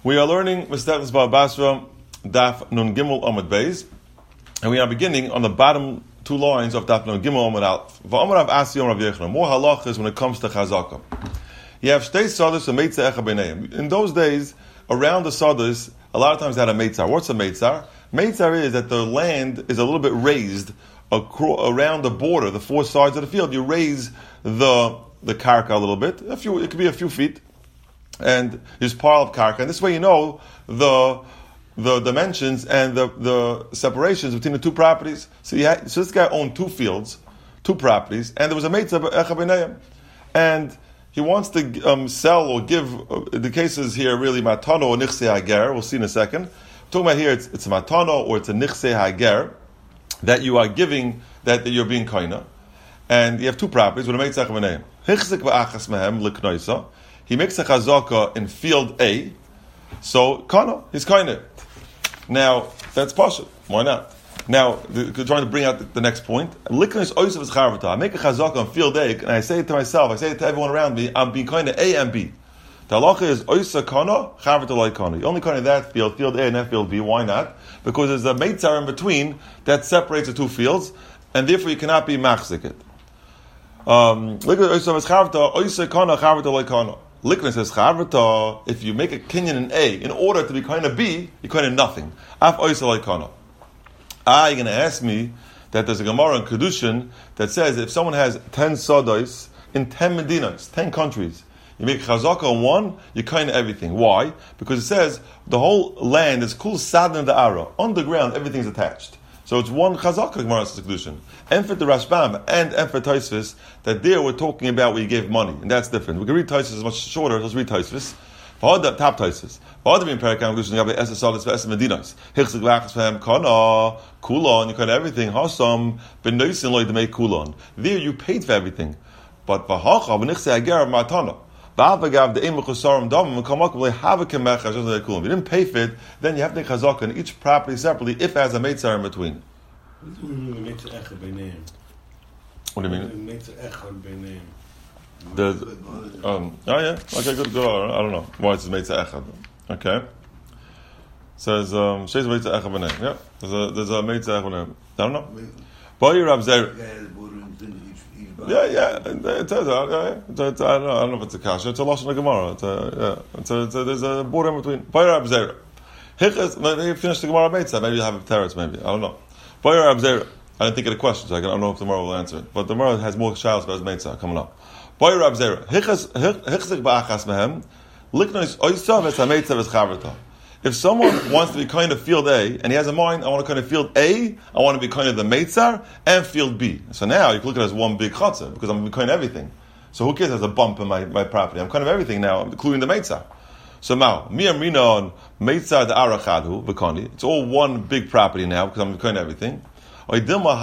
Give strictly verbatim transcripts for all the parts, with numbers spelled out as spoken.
We are learning Mestechus Bava Basra, Daf Nun Gimel Amud Beis, and we are beginning on the bottom two lines of Daf Nun Gimel Amud Aleph. V'Amar Rav Asi Rav Yechon. More halachas when it comes to chazaka. You have shtei sadus and meitzah echa b'neim. In those days, around the sadus, a lot of times they had a meitzar. What's a meitzar? Meitzar is that the land is a little bit raised acro- around the border, the four sides of the field. You raise the the karka a little bit. A few, it could be a few feet. And there's pile of karka, and this way you know the the dimensions and the, the separations between the two properties. So, you had, so this guy owned two fields, two properties, and there was a meitzah echa b'neim, and he wants to um, sell or give. Uh, the cases here really matano or nichse hager. We'll see in a second. We're talking about here, it's, it's a matano or it's a nichse hager that you are giving, that, that you're being kaina, and you have two properties with a meitzah echa b'neim. Hichzik v'achas mehem l'knoisa. He makes a chazaka in field A, so kana, he's kind. Now, that's partial. Why not? Now, the, trying to bring out the, the next point. I make a chazaka in field A, and I say it to myself, I say it to everyone around me, I'm being kind of A and B. The halacha is oisa kana, charvata loy kana. You only kind of that field, field A and that field B. Why not? Because there's a meitzar in between that separates the two fields, and therefore you cannot be machzik it. Um, Likna says charvata. If you make a kinyan in A in order to be kind of B, you're kind of nothing. Af oisa loikana. Ah, you're going to ask me that there's a Gemara in Kedushin that says if someone has ten sodos in ten medinas, ten countries, you make chazaka on one, you kind of everything. Why? Because it says the whole land is kul sadna the ara. On the ground, everything's attached. So it's one chazaka Gemara says Kedushin. And for the Rashbam and and for Tosfos, that there we're talking about where you gave money, and that's different. We can read Tosfos much shorter. Let's read Tosfos. The top Tosfos. Other being Perakam Kedushin, you have the Esser Salas for Esser Medinas. Hichzik v'achas for him kana kulon. You cut everything. Hasam b'noisin loy to make kulon. There you paid for everything, but v'hacha v'nichse ager matana. If you didn't pay for it, then you have to make chazaka in each property separately if it has a meitzar in between. What do you mean? The, um, oh yeah, okay, good, good. I don't know why it's meitzar echad. Okay, says um, she's meitzar echad b'neim. Yeah, there's a there's a meitzar echad b'neim. I don't know. Boy, Rav Zer. Yeah, yeah, it says uh, yeah, it's, it's, I, don't know, I don't know if it's a kasha. It's a lashon Gemara. It's a, yeah, it's a, it's a, there's a border in between. Boyer Abzera. Hichas. Maybe finish the Gemara Meitzah. Maybe you have a teretz. Maybe I don't know. Boyer Abzera. I didn't think of the question, so I don't know if the Gemara will answer it. But the Gemara has more shaylos about Meitzah coming up. Boyer Abzera. Hichas. Hichzik ba'achas mehem. Liknois oisav es haMeitzah v'scharvata. If someone wants to be kind of field A, and he has a mind, I want to kind of field A, I want to be kind of the Meitzar, and field B. So now you can look at it as one big chatzah, because I'm kind of everything. So who cares if there's a bump in my, my property? I'm kind of everything now, including the Meitzar. So now, mi amrina on Meitzar the arachadu, v'kani. It's all one big property now, because I'm kind of everything. Or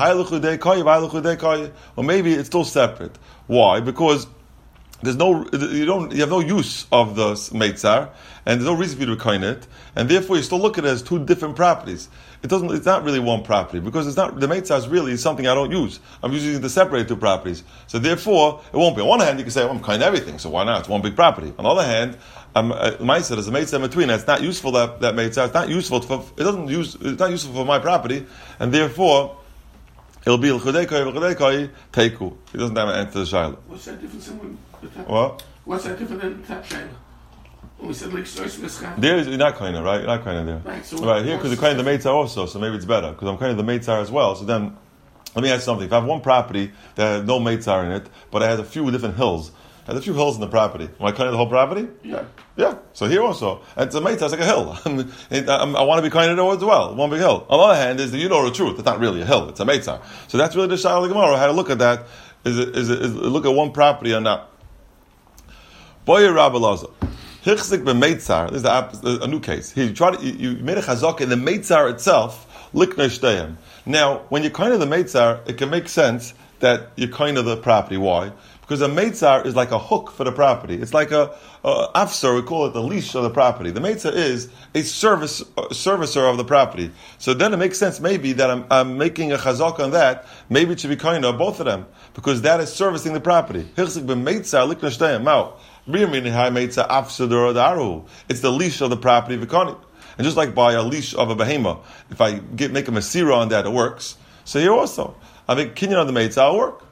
maybe it's still separate. Why? Because there's no, you don't, you have no use of the meitzar, and there's no reason for you to coin it, and therefore you still look at it as two different properties. It doesn't, it's not really one property, because it's not, the meitzar is really something I don't use. I'm using it to separate two properties. So therefore, it won't be. On one hand, you can say, well, I'm kind of everything, so why not? It's one big property. On the other hand, um, uh, meitzar, there's a meitzar in between, and it's not useful, that, that meitzar, it's not useful for, it doesn't use, it's not useful for my property, and therefore, it'll be l'chudekai v'chudekai teiku. It doesn't have an answer to the shayla. What's that difference in what? What's that different than that shayla? We said like there is, you're not kind of right. You're not kind of there. Right, so right here because you're kind of the meitzar also, so maybe it's better because I'm kind of the meitzar as well. So then, let me ask something. If I have one property that has no meitzar in it, but it has a few different hills, it has a few hills in the property. Am I kind of the whole property? Yeah. Yeah. So here also, it's a meitzar. It's like a hill. it, I, I want to be kind of there as well. One big hill. On the other hand, is that you know the truth. It's not really a hill. It's a meitzar. So that's really the shayla of the Gemara. How to look at that? Is it, is it, is it look at one property or not? Boyer Rabbi Lazar. Hichzik b'meitzar. This is a, a new case. Here you try to, you, you made a chazaka in the meitzar itself. Liknei shteihem. Now, when you're kind of the meitzar, it can make sense that you're kind of the property. Why? Because a meitzar is like a hook for the property. It's like a, a afsar, we call it the leash of the property. The meitzar is a service a servicer of the property. So then it makes sense maybe that I'm, I'm making a chazaka on that. Maybe it should be kind of both of them because that is servicing the property. Hichzik b'meitzar liknei shteihem. Now, It's the leash of the property of Vikani. And just like by a leash of a behemoth, if I get, make a mesira on that, it works. So here also, I make kinyan on the meitzah, it'll work.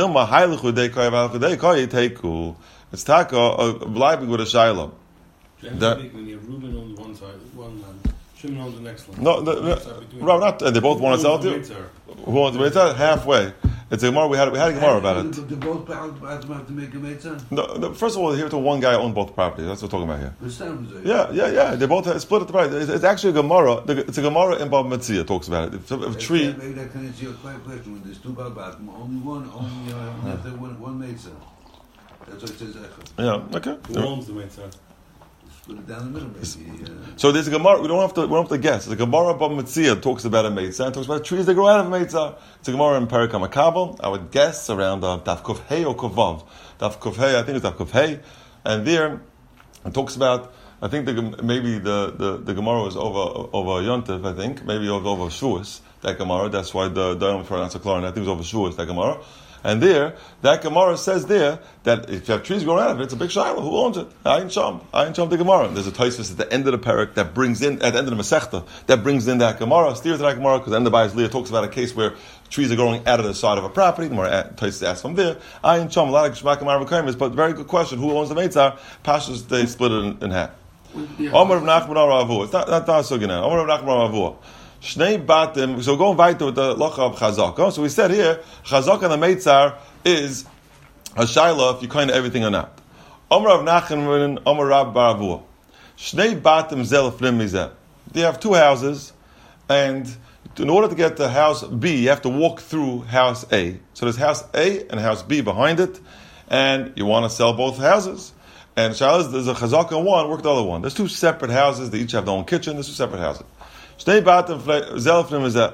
It's taka, blibing with a shiloh. Generally speaking, when you have Reuben on one side, one land, Shimon on the next land. No, no, no, no not, and they both want to sell it to you. Who wants to meitzah? Halfway. It's a Gemara. We had we had a Gemara about it. They both have to make a meitzah. No, no, first of all, here to one guy owned both properties. That's what we're talking about here. Yeah, yeah, yeah. They both have, split at the price. It's, it's actually a Gemara. It's a Gemara in Bava Metzia talks about it. It's a, a tree. Maybe that can answer your question. When there's two Balbatim, only one, only uh, yeah. one, one meitzah. That's what it says. Yeah. Okay. Who owns the meitzah? Put it down the middle, maybe. Uh, so there's a Gemara. We don't have to. We don't have to guess. The Gemara Bava Metzia talks about a meitzah. It talks about trees that grow out of a meitzah. It's a Gemara in Perek HaMakabel. I would guess around uh, Daf Kuf Hey or Kuf Vav. Daf Kuf Hey. I think it's Daf Kuf Hey. And there it talks about. I think the, maybe the, the, the Gemara was over over Yontif. I think maybe it was over Shavuos. That Gemara. That's why the Dayan pronounced a Klorin. I think it was over Shavuos. That Gemara. And there, that Gemara says there that if you have trees growing out of it, it's a big shiloh. Who owns it? Ayin Sham. Ayin Sham the Gemara. There's a Tosfos at the end of the parak that brings in, at the end of the Masechta, that brings in that Gemara, steers to that Gemara, because the end of Bayis Leah talks about a case where trees are growing out of the side of a property. The Gemara Tosfos asks from there. Ayin Sham, a lot of Shema Gemara V'Kaimis, but very good question. Who owns the Meitzah? Pashas, they split it in, in half. Omer of Nachman Ravu. It's not, not, not so good now. Omer of Nachman Ravu. Shnei batim. So going weiter with the locha of chazaka. So we said here, chazaka and the meitzar is a shaila if you kind of everything or not. Omer of Nachman, Omer Rab Baravua. Shnei batim zel flim mizeh. They have two houses, and in order to get to house B, you have to walk through house A. So there's house A and house B behind it, and you want to sell both houses. And shaila is there's a chazaka in one, work the other one. There's two separate houses. They each have their own kitchen. There's two separate houses. Shnei batim zel flim mizeh.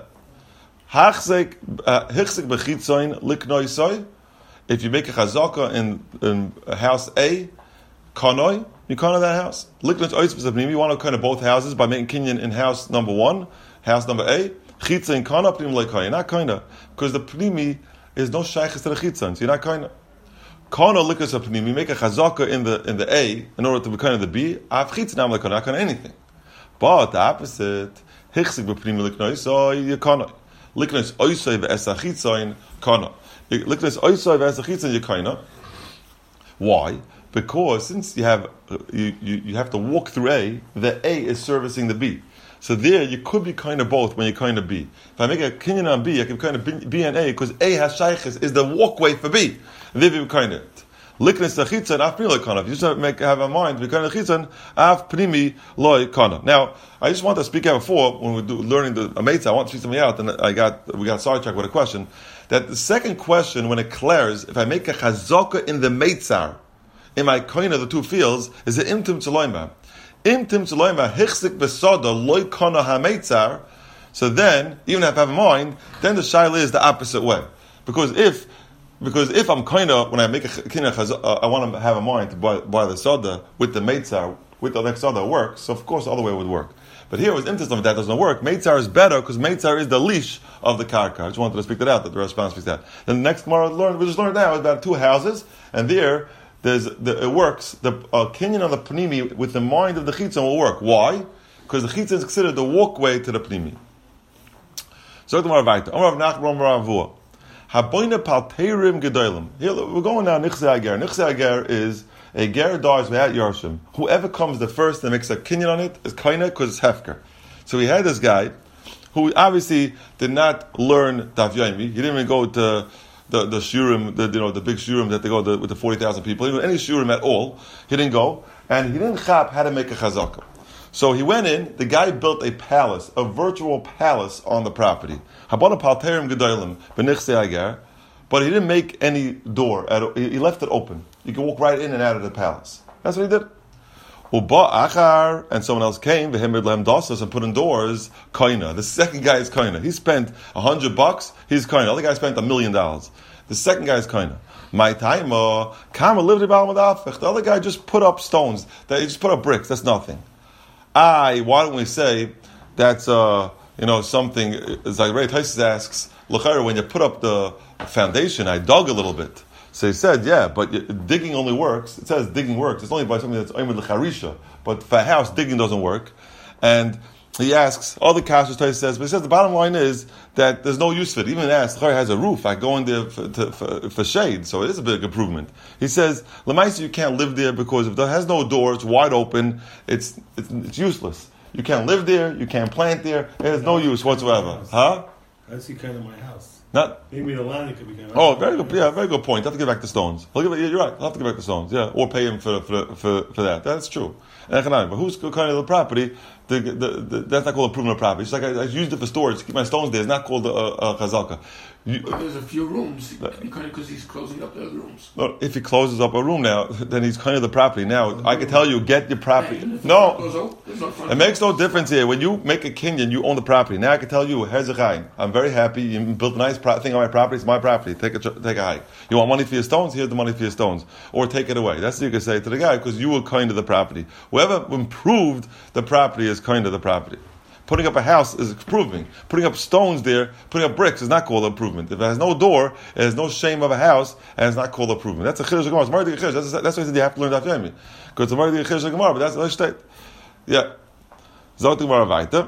Hachzik hichzik bechitzoin liknoi soy. If you make a chazaka in, in house A, kanoi, you kanoi that house. Liknoi oitzvus. You want to kind of both houses by making kinyan in house number one, house number A. Chitzoin kana pnim lekai. You're not kind of because the pnimi is no shaykhis to the chitzon, so you're not kind of. Kana likas a pnimi. You make a chazaka in the in the A in order to be kind of the B. I've chitzon lekai. Not kind of anything. But the opposite, hichzik bepnimi liknoi soy you kana. Liknoi oisay ve'esachitzoin kana. Liknoi oisay ve'esachitzoin yekaina. Why? Because since you have you, you, you have to walk through A, the A is servicing the B. So there you could be kind of both when you're kind of B. If I make a kinyan on B, I can kind of B, B and A because A has shaykhis is the walkway for B. And there you kind of it. Liknoi sachitzon af pnimi loy kana. If you just make have a mind to be kind of chitzon af pnimi loy kana. Now I just want to speak out before when we do learning the Meitzah. I want to speak something out, and I got we got sidetracked with a question. That the second question, when it clears, if I make a chazaka in the Meitzah, in my coin of the two fields, is an imtim tzaloima. Imtim tzaloima hichzik besoda loy kana ha-Meitzah. So then, even if I have a mind, then the shaila is the opposite way. Because if Because if I'm kind of, when I make a kinyan, uh, I want to have a mind to buy, buy the soda with the meitzar, with the next soda works, so of course the other way would work. But here it was interesting that doesn't work. Meitzar is better because meitzar is the leash of the karka. I just wanted to speak that out, that the response speaks that. Then the next Gemara learned, we just learned now, is about two houses, and there, there's the, it works, the uh, kinyan on the pnimi with the mind of the chitzon will work. Why? Because the chitzon is considered the walkway to the pnimi. So the Gemara weiter. Amar Rav Nachman Rav Avua. Haboyne palterim gedolim. Here we're going now. Nichse ager. Nichse ager is a ger dies without yarshim. Whoever comes the first and makes a kinyan on it is kaina because it's hefker. So we had this guy who obviously did not learn daf yomi. He didn't even go to the the shurim, the you know the big shurim that they go to, with the forty thousand people. He didn't know any shurim at all. He didn't go, and he didn't chap how to make a chazaka. So he went in, the guy built a palace, a virtual palace on the property. Habana palterim gedolim, benichse ager, but he didn't make any door. He left it open. You can walk right in and out of the palace. That's what he did. Uba achar, and someone else came, v'hemid lehem dasas, and put in doors, kaina. The second guy is kaina. He spent a hundred bucks, he's kaina. The other guy spent a million dollars. The second guy is kaina. My time, kama lived about madafech. The other guy just put up stones. He just put up bricks. That's nothing. I, why don't we say that's, uh, you know, something, it's like Ray Tyson asks, L'chayr, when you put up the foundation, I dug a little bit. So he said, yeah, but digging only works. It says digging works. It's only by something that's oimed l'charisha. But for a house, digging doesn't work. And he asks, all the kashas Tosfos says, but he says the bottom line is that there's no use for it. Even asks, the has a roof. I go in there for, to, for, for shade, so it is a big improvement. He says, Lamaisa, you can't live there because if it has no door, it's wide open, it's, it's it's useless. You can't live there, you can't plant there, it has no use whatsoever. Huh? That's the kind of my house. Not. Maybe the land could be kind of. Oh, very good. Yeah, very good point. I have to give back the stones. I'll give it, yeah, you're right. I'll have to give back the stones. Yeah, or pay him for for for, for that. That's true. And but who's kind of the property? The, the, the, that's not called a proven property. It's like I, I used it for storage to keep my stones there. It's not called a, a, a chazaka. You, but there's a few rooms, you kind of because he's closing up the other rooms. No, if he closes up a room now, then he's kind of the property. Now, I can tell you, get your property. Yeah, no, no it makes no difference here. When you make a kinyan, you own the property. Now I can tell you, here's a chayin. I'm very happy. You built a nice pro- thing on my property. It's my property. Take a take a hike. You want money for your stones? Here's the money for your stones. Or take it away. That's what you can say to the guy because you were kind of the property. Whoever improved the property is kind of the property. Putting up a house is improving. Putting up stones there, putting up bricks is not called improvement. If it has no door, it has no shame of a house, and it's not called improvement. That's a chiddush Gemara. It's Mardi Chiddush. That's, that's why I said you have to learn Daf Yomi. Because it's a Mardi Chiddush Gemara, but that's the state. Yeah. Zot Gemara weiter.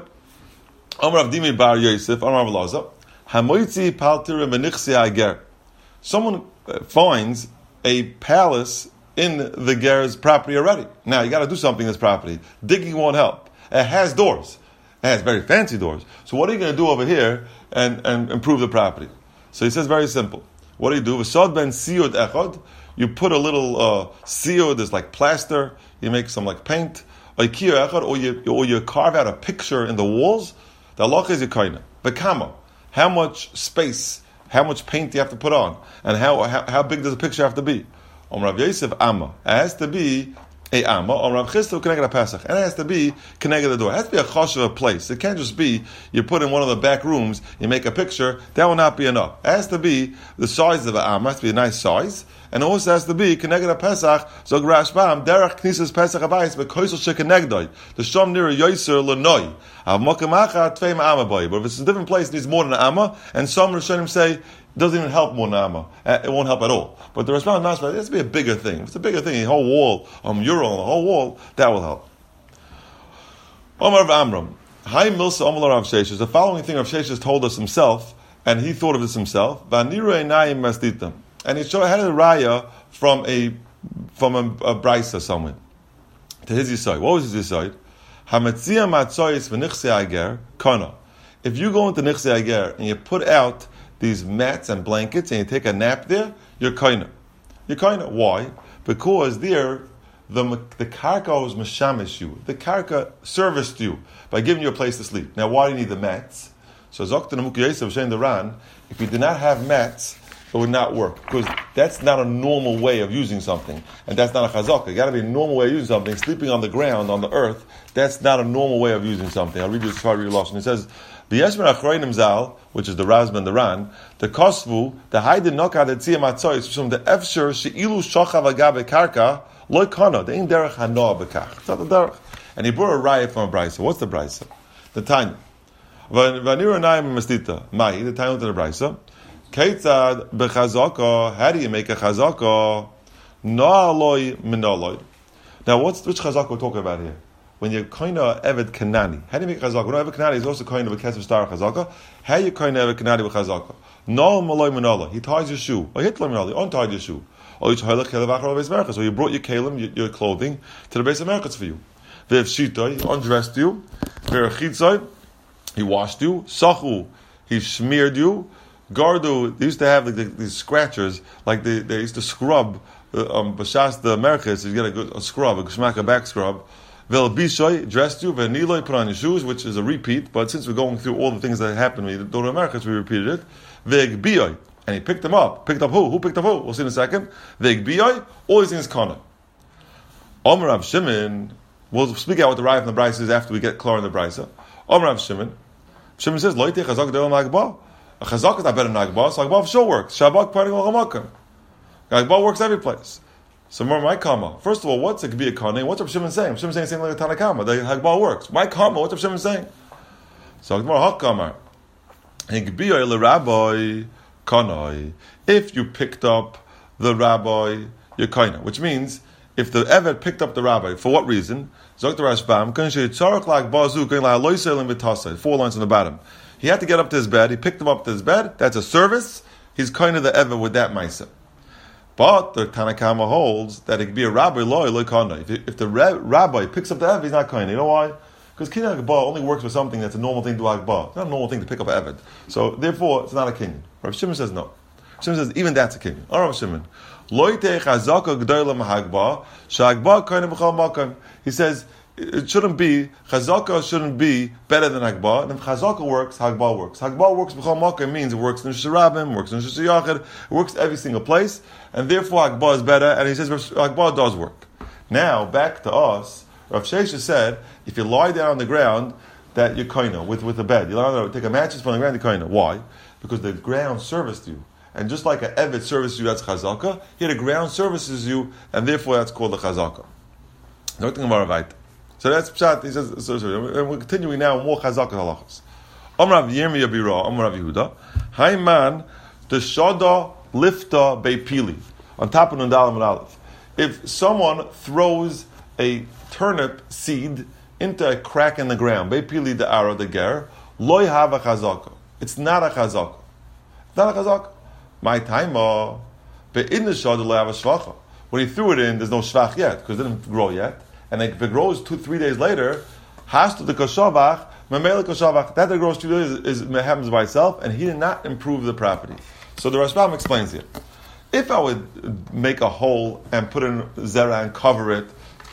Amar Avdimi Bar Yosef, Amar Avlaza. Hamoitzi paltir v'nichsi ager. Someone finds a palace in the ger's property already. Now, you got to do something in this property. Digging won't help. It has doors. It has very fancy doors. So what are you going to do over here and, and improve the property? So he says very simple. What do you do? V'sod ben siyud echad. You put a little uh, siyud, there's like plaster. You make some like paint. Or you, or you carve out a picture in the walls. The halacha is yekaina. V'kama. How much space, how much paint do you have to put on? And how how, how big does the picture have to be? Om Rav Yosef Amma. It has to be a Amma. Om Rav Chisda Keneged a Pesach. And it has to be Keneged the door. It has to be a chosh of a place. It can't just be you put in one of the back rooms, you make a picture. That will not be enough. It has to be the size of an Amma. It has to be a nice size. And it also has to be Keneged a Pesach. Zog Rashbam Derech Knisas Pesach Abayis Bekoisel Shekenegdoi. The Shom Nira Yoser Lenoi. Av Mokamacha Tveim Amma Boy. But if it's a different place, it needs more than an Amma. And some Rishonim say it doesn't even help more than an Amma. It won't help at all. But the Rashbam Masba, it has to be a bigger thing. If it's a bigger thing, a whole wall, a mural on the whole wall, that will help. Omar of Amram. Hai Milsa Omar Rav Sheshes. The following thing Rav Sheshes told us himself, and he thought of this himself. Vanira Einayim Masditam. And he showed had a raya from a from a, a brisa somewhere to his yisod. What was his yisod? Hamatzia matzoyis v'nichse ager kana. If you go into nichse ager and you put out these mats and blankets and you take a nap there, you're kana. You're kana. Why? Because there the the karka was mashamish you. The karka serviced you by giving you a place to sleep. Now, why do you need the mats? So Zokta Namuk Yosef Shem the Ran, if you did not have mats, it would not work because that's not a normal way of using something, and that's not a chazaka. It got to be a normal way of using something. Sleeping on the ground on the earth, that's not a normal way of using something. I'll read you this part. Read Lashon. It says, "V'yeshmer achroinim zal," which is the Razman and the Ran, the kosvu the haydin nokad etziyam atzoyis from the efsher sheilu shochav agabe karka loy kana the in derech hanoah bekach. It's not the derech. And he brought a raya from a brisa. What's the brisa? The Tanya. V'nira nayim mastita. Mai the Tanya to the brisa. Keitzad bechazaka. How do you make a chazaka? Na'aloi minaloi. Now, what's which chazaka we're talking about here? When you're kind of evet kanani. How do you make chazaka? When evet kanani is also kind of a kesef star chazaka. How you kind of evet kanani with chazaka? No maloi minaloi. He ties your shoe. Or hitler minaloi. Untied your shoe. Or you brought your kelim, your, your clothing, to the base of Merkatz for you. Ve'ef shitoi. He undressed you. Ve'echitzoi. He washed you. Sachu. He smeared you. Gardu, they used to have like the, these scratchers, like they, they used to scrub, uh, um, b'shas the merches, you get a good a scrub, a geshmak, a back scrub. Vel bishoy, dressed you, v'niloi, put on your shoes, which is a repeat, but since we're going through all the things that happened when we go to merches, we repeated it. Veg bioy, and he picked them up. Picked up who? Who picked up who? We'll see in a second. Veg bioy, all these things kana. Omer Rav Shimon, we'll speak out what the raya from the brisa is after we get clear in the brisa. Omer Rav Shimon, Shimon says, loite chazak de'ol magbah. A chazak is not better than Nagbah, so Nagbah for sure works. Shabbat parting al Hamakam. Nagbah works every place. So more my kama. First of all, what's it could be a kane? What's Rav Shimon saying? Rav Shimon saying the same like a Tanakama. The Nagbah works. My kama, what's Rav Shimon saying? So more hakamar. Higbiya le rabbi kanai. If you picked up the rabbi Yekaina, which means if the Eved picked up the rabbi, for what reason? Zok the Rashbam, four lines on the bottom. He had to get up to his bed, he picked him up to his bed, that's a service, he's kind of the Eved with that Maisa. But the Tanakama holds that it could be a rabbi loy loy kana. If, if the re- rabbi picks up the Eved, he's not kind. You know why? Because kinyan hagbah only works with something that's a normal thing to do hagbah. It's not a normal thing to pick up an Eved. So therefore, it's not a kinyan. Rav Shimon says no. Rav Shimon says even that's a kinyan. All right, Rav Shimon. Loy te chazaka g'doyla mahagbah shahagbah kind b'chal makam. He says it shouldn't be chazaka shouldn't be better than hagbah. And if chazaka works, hagbah works. Hagbah works b'chal makam means it works in Sharabim, works in Shishayachid, it works every single place, and therefore hagbah is better. And he says hagbah does work. Now back to us. Rav Shesha said, if you lie down on the ground, that you're koina with with a bed. You lie down, take a mattress from the ground, you're koina. Why? Because the ground serviced you, and just like an evet services you, that's chazaka. Here the ground services you, and therefore that's called the chazaka. Nothing about right. So that's pshat. He says. So, so, and we're continuing now more chazaka halachas. Amrav Yirmiyah Bira, Amrav Yehuda. Hayman the shada lifta beipili on top of Nundalim and Aleph. If someone throws a turnip seed into a crack in the ground, beipili the arrow the ger, loy have a chazaka. It's not a chazaka. It's not a chazaka. My taima, but in the shad loy have a shvacha. When he threw it in, there's no shvach yet because it didn't grow yet. And if it grows two, three days later, has to the koshavach, mamela koshavach. That that grows two days is, is happens by itself, and he did not improve the property. So the Rashbam explains here. If I would make a hole and put in zera and cover it,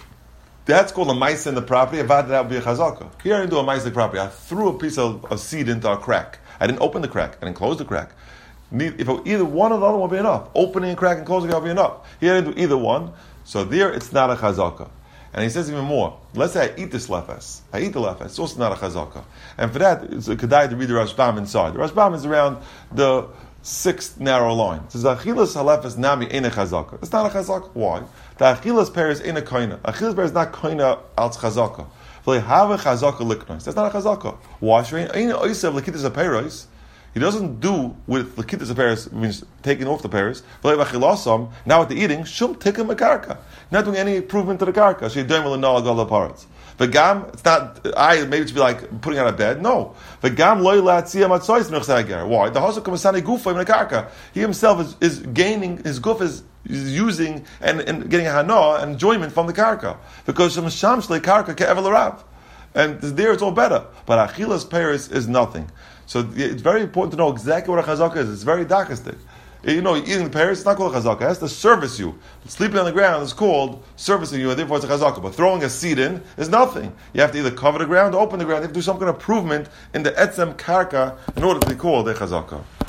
that's called a maisa in the property. Avad, that would be a chazaka. Here I didn't do a maisa in the property. I threw a piece of, of seed into a crack. I didn't open the crack. I didn't close the crack. Need, if it, either one or the other would be enough. Opening a crack and closing it would be enough. Here I didn't do either one. So there it's not a chazaka. And he says even more. Let's say I eat this lefes. I eat the lefes. It's also not a chazaka. And for that, it's a kedai to read the Rashbam inside. The Rashbam is around the sixth narrow line. It says, Achilas halefes nami ein a chazaka. It's not a chazaka. Why? The Achilas peres ain't a koina. Achilas peres is not koina als chazaka. They have a chazaka liknos. That's not a chazaka. Why? He doesn't do with likitas aperis, means taking off the peris. Now with the eating, shum tikkun makarka. Not doing any improvement to the karka. So you don't really know all the parts. The gam, it's not. I maybe it should be like putting out of bed. No. The gam loy latzia matzois nechzager. Why? The hosuk kamasani gufa in the karka. He himself is, is gaining his guf is, is using and, and getting a hana and enjoyment from the karka because from shamshle karka ke'evel rav. And there it's all better. But achilas peris is nothing. So it's very important to know exactly what a chazaka is. It's very dakistic. You know, eating the pears, it's not called a chazaka. It has to service you. Sleeping on the ground is called servicing you, and therefore it's a chazaka. But throwing a seed in is nothing. You have to either cover the ground or open the ground. You have to do some kind of improvement in the etzem karka in order to be called a chazaka.